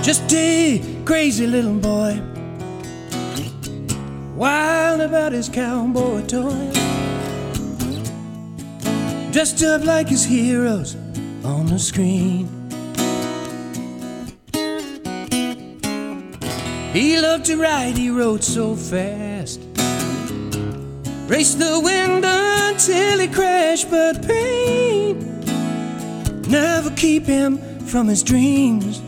Just a crazy little boy, wild about his cowboy toy, dressed up like his heroes on the screen. He loved to ride, he rode so fast, raced the wind until he crashed. But pain never keep him from his dreams.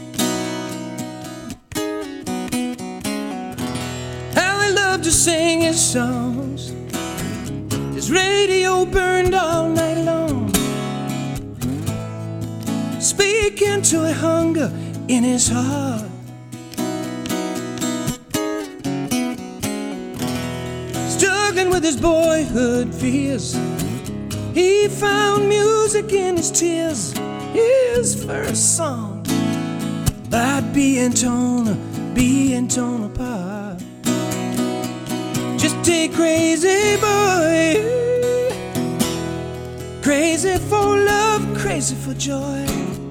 How he loved to sing his songs, his radio burned all night long, speaking to a hunger in his heart. Struggling with his boyhood fears, he found music in his tears. His first song about being torn apart. Just a crazy boy, crazy for love, crazy for joy.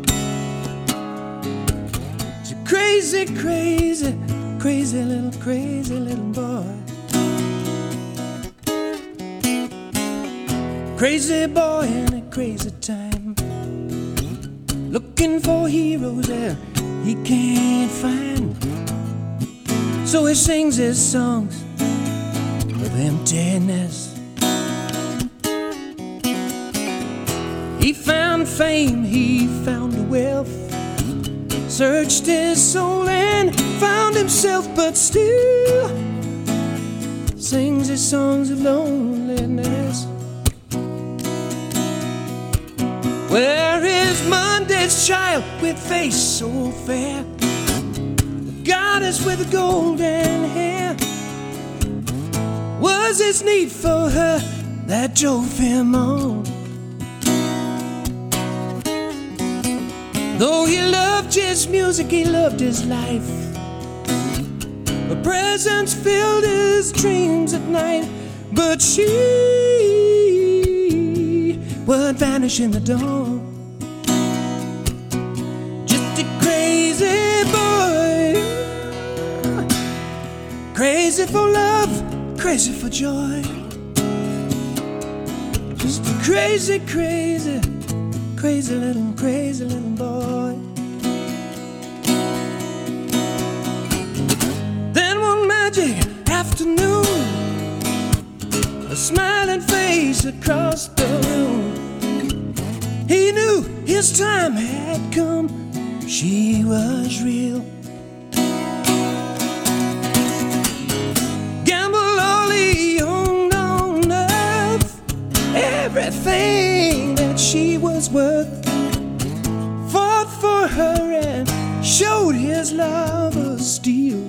He's a crazy, crazy, crazy little boy. Crazy boy in a crazy time, looking for heroes there he can't find. So he sings his songs of emptiness. He found fame, he found wealth, searched his soul and found himself, but still sings his songs of loneliness. Where is Monday's child with face so fair, the goddess with the golden hair? Was his need for her that drove him on? Though he loved his music, he loved his life. Her presence filled his dreams at night, but she would vanish in the dawn. Just a crazy boy, crazy for love, crazy for joy. Just a crazy, crazy, crazy little boy. Then one magic afternoon, a smiling face across the room. He knew his time had come, she was real. Gambled all he owned on earth, everything that she was worth, fought for her and showed his love of steel.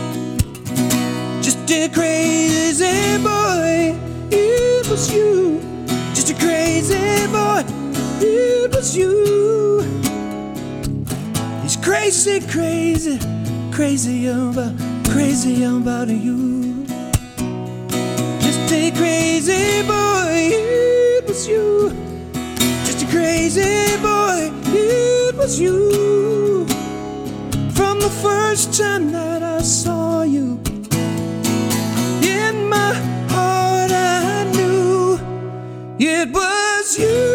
Just a crazy boy, it was you. Just a crazy boy, it was you. He's crazy, crazy, crazy about you. Just a crazy boy, it was you. Just a crazy boy, it was you. From the first time that I saw you, in my heart I knew it was you.